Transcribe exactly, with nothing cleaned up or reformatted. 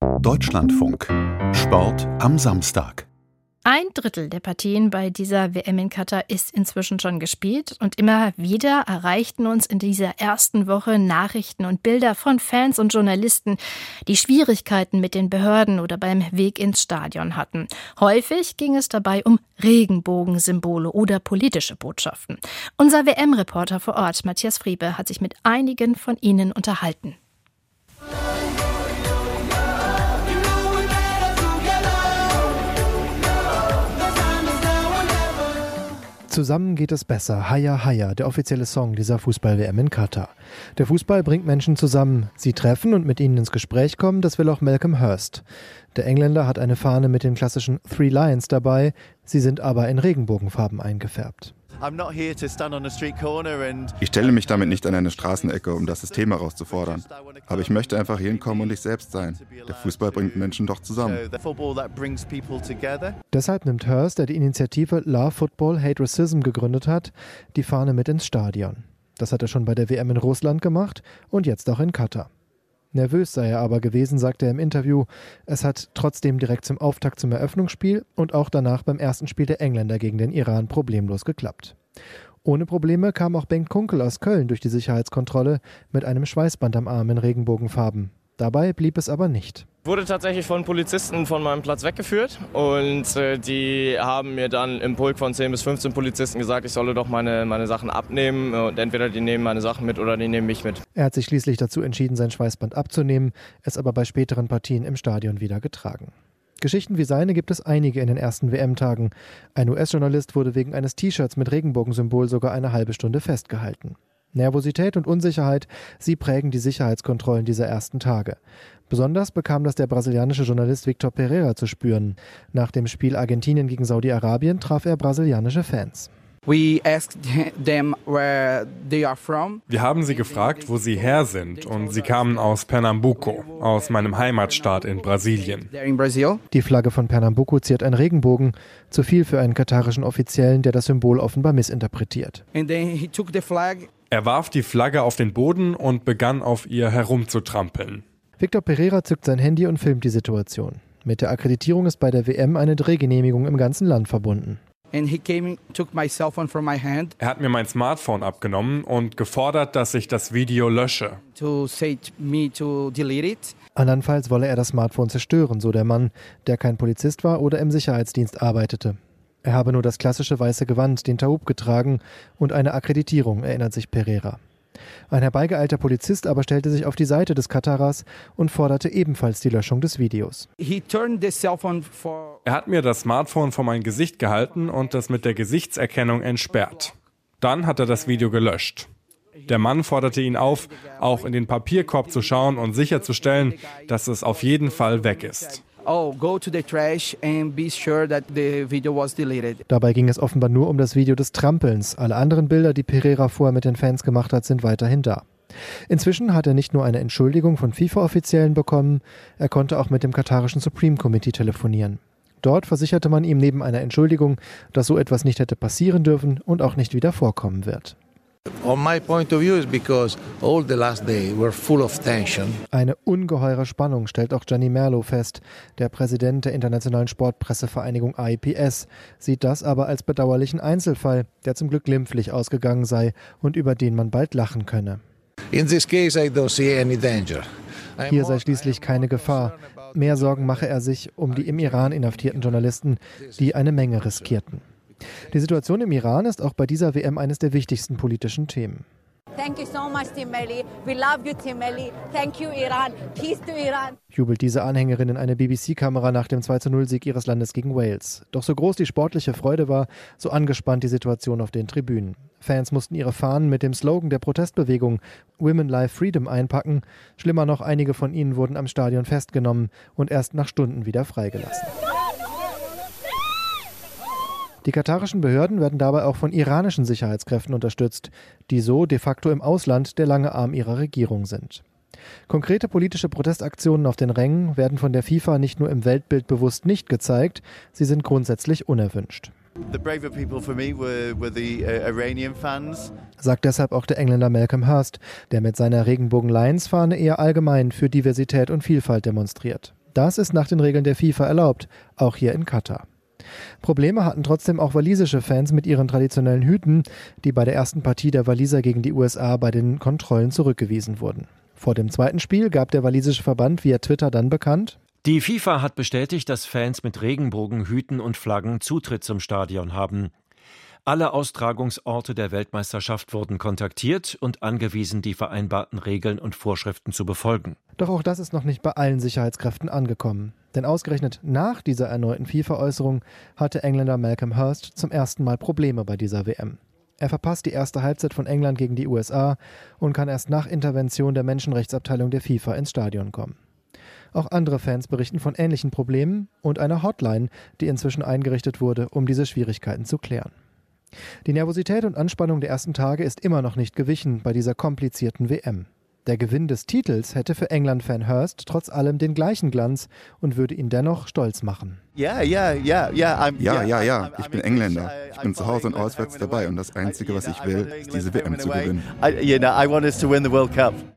Deutschlandfunk. Sport am Samstag. Ein Drittel der Partien bei dieser W M in Katar ist inzwischen schon gespielt und immer wieder erreichten uns in dieser ersten Woche Nachrichten und Bilder von Fans und Journalisten, die Schwierigkeiten mit den Behörden oder beim Weg ins Stadion hatten. Häufig ging es dabei um Regenbogensymbole oder politische Botschaften. Unser W M-Reporter vor Ort, Matthias Friebe, hat sich mit einigen von ihnen unterhalten. Zusammen geht es besser. Haya Haya, der offizielle Song dieser Fußball-W M in Katar. Der Fußball bringt Menschen zusammen. Sie treffen und mit ihnen ins Gespräch kommen, das will auch Malcolm Hurst. Der Engländer hat eine Fahne mit den klassischen Three Lions dabei. Sie sind aber in Regenbogenfarben eingefärbt. Ich stelle mich damit nicht an eine Straßenecke, um das System herauszufordern. Aber ich möchte einfach hinkommen und ich selbst sein. Der Fußball bringt Menschen doch zusammen. Deshalb nimmt Hurst, der die Initiative Love Football, Hate Racism gegründet hat, die Fahne mit ins Stadion. Das hat er schon bei der W M in Russland gemacht und jetzt auch in Katar. Nervös sei er aber gewesen, sagte er im Interview. Es hat trotzdem direkt zum Auftakt zum Eröffnungsspiel und auch danach beim ersten Spiel der Engländer gegen den Iran problemlos geklappt. Ohne Probleme kam auch Bengt Kunkel aus Köln durch die Sicherheitskontrolle mit einem Schweißband am Arm in Regenbogenfarben. Dabei blieb es aber nicht. Ich wurde tatsächlich von Polizisten von meinem Platz weggeführt und äh, die haben mir dann im Pulk von zehn bis fünfzehn Polizisten gesagt, ich solle doch meine, meine Sachen abnehmen und entweder die nehmen meine Sachen mit oder die nehmen mich mit. Er hat sich schließlich dazu entschieden, sein Schweißband abzunehmen, es aber bei späteren Partien im Stadion wieder getragen. Geschichten wie seine gibt es einige in den ersten W M-Tagen. Ein U S-Journalist wurde wegen eines T-Shirts mit Regenbogensymbol sogar eine halbe Stunde festgehalten. Nervosität und Unsicherheit, sie prägen die Sicherheitskontrollen dieser ersten Tage. Besonders bekam das der brasilianische Journalist Victor Pereira zu spüren. Nach dem Spiel Argentinien gegen Saudi-Arabien traf er brasilianische Fans. We asked them where they are from. Wir haben sie gefragt, wo sie her sind, und sie kamen aus Pernambuco, aus meinem Heimatstaat in Brasilien. Die Flagge von Pernambuco ziert ein Regenbogen, zu viel für einen katarischen Offiziellen, der das Symbol offenbar missinterpretiert. And then he took the flag. Er warf die Flagge auf den Boden und begann auf ihr herumzutrampeln. Victor Pereira zückt sein Handy und filmt die Situation. Mit der Akkreditierung ist bei der W M eine Drehgenehmigung im ganzen Land verbunden. And he came, took my cell phone from my hand. Er hat mir mein Smartphone abgenommen und gefordert, dass ich das Video lösche. To say me to delete it. Andernfalls wolle er das Smartphone zerstören, so der Mann, der kein Polizist war oder im Sicherheitsdienst arbeitete. Er habe nur das klassische weiße Gewand, den Taub, getragen und eine Akkreditierung, erinnert sich Pereira. Ein herbeigeeilter Polizist aber stellte sich auf die Seite des Katarers und forderte ebenfalls die Löschung des Videos. He turned the cell phone for Er hat mir das Smartphone vor mein Gesicht gehalten und das mit der Gesichtserkennung entsperrt. Dann hat er das Video gelöscht. Der Mann forderte ihn auf, auch in den Papierkorb zu schauen und sicherzustellen, dass es auf jeden Fall weg ist. Oh, go to the trash and be sure that the video was deleted. Dabei ging es offenbar nur um das Video des Trampelns. Alle anderen Bilder, die Pereira vorher mit den Fans gemacht hat, sind weiterhin da. Inzwischen hat er nicht nur eine Entschuldigung von FIFA-Offiziellen bekommen, er konnte auch mit dem katarischen Supreme Committee telefonieren. Dort versicherte man ihm neben einer Entschuldigung, dass so etwas nicht hätte passieren dürfen und auch nicht wieder vorkommen wird. Eine ungeheure Spannung stellt auch Gianni Merlo fest. Der Präsident der Internationalen Sportpressevereinigung I P S sieht das aber als bedauerlichen Einzelfall, der zum Glück glimpflich ausgegangen sei und über den man bald lachen könne. Hier sei schließlich keine Gefahr. Mehr Sorgen mache er sich um die im Iran inhaftierten Journalisten, die eine Menge riskierten. Die Situation im Iran ist auch bei dieser W M eines der wichtigsten politischen Themen. Thank you so much, Team Melli. We love you, Team Melli. Thank you, Iran. Peace to Iran. Jubelt diese Anhängerin in eine B B C-Kamera nach dem zwei zu null Sieg ihres Landes gegen Wales. Doch so groß die sportliche Freude war, so angespannt die Situation auf den Tribünen. Fans mussten ihre Fahnen mit dem Slogan der Protestbewegung Women Life Freedom einpacken. Schlimmer noch, einige von ihnen wurden am Stadion festgenommen und erst nach Stunden wieder freigelassen. Die katarischen Behörden werden dabei auch von iranischen Sicherheitskräften unterstützt, die so de facto im Ausland der lange Arm ihrer Regierung sind. Konkrete politische Protestaktionen auf den Rängen werden von der FIFA nicht nur im Weltbild bewusst nicht gezeigt, sie sind grundsätzlich unerwünscht. The braver people for me were, were the uh, Iranian fans. Sagt deshalb auch der Engländer Malcolm Hurst, der mit seiner Regenbogen-Lions-Fahne eher allgemein für Diversität und Vielfalt demonstriert. Das ist nach den Regeln der FIFA erlaubt, auch hier in Katar. Probleme hatten trotzdem auch walisische Fans mit ihren traditionellen Hüten, die bei der ersten Partie der Waliser gegen die U S A bei den Kontrollen zurückgewiesen wurden. Vor dem zweiten Spiel gab der walisische Verband via Twitter dann bekannt: Die FIFA hat bestätigt, dass Fans mit Regenbogenhüten und Flaggen Zutritt zum Stadion haben. Alle Austragungsorte der Weltmeisterschaft wurden kontaktiert und angewiesen, die vereinbarten Regeln und Vorschriften zu befolgen. Doch auch das ist noch nicht bei allen Sicherheitskräften angekommen. Denn ausgerechnet nach dieser erneuten FIFA-Äußerung hatte Engländer Malcolm Hurst zum ersten Mal Probleme bei dieser W M. Er verpasst die erste Halbzeit von England gegen die U S A und kann erst nach Intervention der Menschenrechtsabteilung der FIFA ins Stadion kommen. Auch andere Fans berichten von ähnlichen Problemen und einer Hotline, die inzwischen eingerichtet wurde, um diese Schwierigkeiten zu klären. Die Nervosität und Anspannung der ersten Tage ist immer noch nicht gewichen bei dieser komplizierten W M. Der Gewinn des Titels hätte für England-Fan Hurst trotz allem den gleichen Glanz und würde ihn dennoch stolz machen. Ja, ja, ja, ja, ja, ja, ja. Ich bin Engländer. Ich bin zu Hause und auswärts dabei und das Einzige, was ich will, ist diese W M zu gewinnen. I, you know, I want us to win the World Cup.